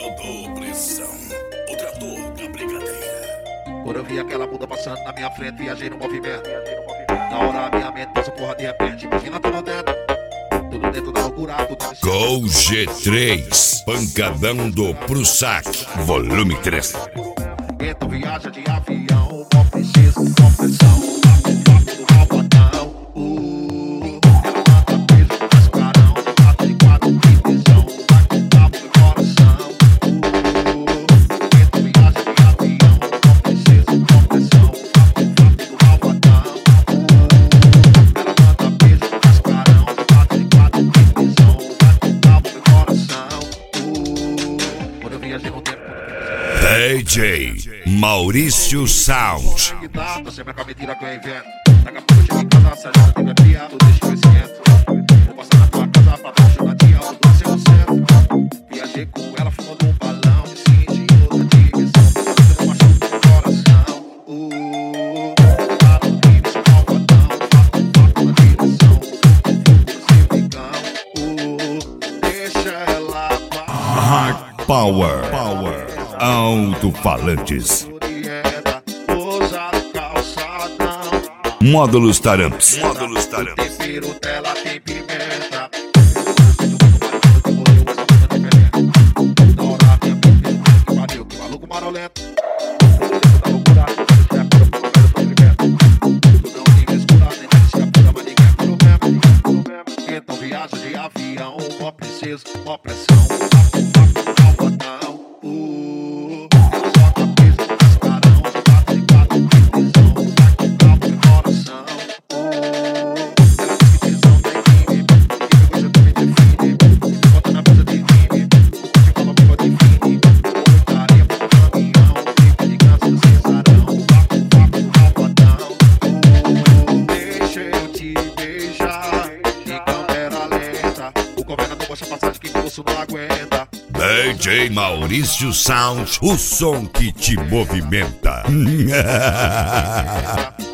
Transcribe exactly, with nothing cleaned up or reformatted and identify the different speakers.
Speaker 1: Modo pressão, o trator da brincadeira.
Speaker 2: Quando eu vi aquela bunda passando na minha frente, viajei no movimento. Na hora a minha mente passou porra de repente. Imagina tudo dentro, tudo dentro da loucura, tudo dentro.
Speaker 1: Gol G três, pancadão do Prussac, volume três.
Speaker 2: Então viaja de avião, mó preciso, mó pressão.
Speaker 1: D J Maurício Sound.
Speaker 2: Você vai com a mentira que eu invento. Daqui a pouco eu chego em casa, se a gente tiver piado, deixa eu esquento. Vou passar na tua casa pra dar uma jogadinha, eu dou cem por cento. Viajei com ela, fumando um balão. Me senti em outra dimensão. Você não machuca o coração. Uh, tá no time, sou malvadão. Fato, fato na direção. Você brigão. Uh, deixa ela
Speaker 1: Hard Power. Power. Alto-falantes. Módulos Taramps. Módulos Taramps.
Speaker 2: Tempero dela tem pimenta. Na hora minha mente que pariu, que maluco marolento. Da loucura, já cura pro meu sofrimento. Tu não tem escura, nem tem escapura, mas ninguém curou mesmo. Então viaja de avião, mó preciso, mó pressão.
Speaker 1: D J Maurício Sound, o som que te movimenta.